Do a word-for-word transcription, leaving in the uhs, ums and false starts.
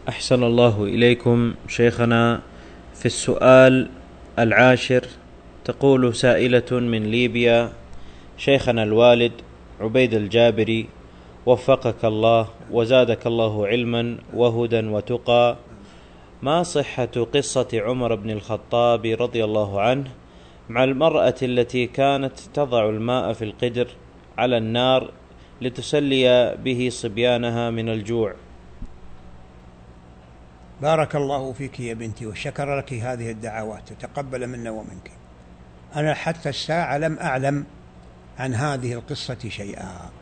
أحسن الله إليكم شيخنا. في السؤال العاشر تقول سائلة من ليبيا: شيخنا الوالد عبيد الجابري وفقك الله وزادك الله علما وهدى وتقى، ما صحة قصة عمر بن الخطاب رضي الله عنه مع المرأة التي كانت تضع الماء في القدر على النار لتسلي به صبيانها من الجوع؟ بارك الله فيك يا بنتي وشكر لك هذه الدعوات وتقبل منا ومنك. أنا حتى الساعة لم أعلم عن هذه القصة شيئا.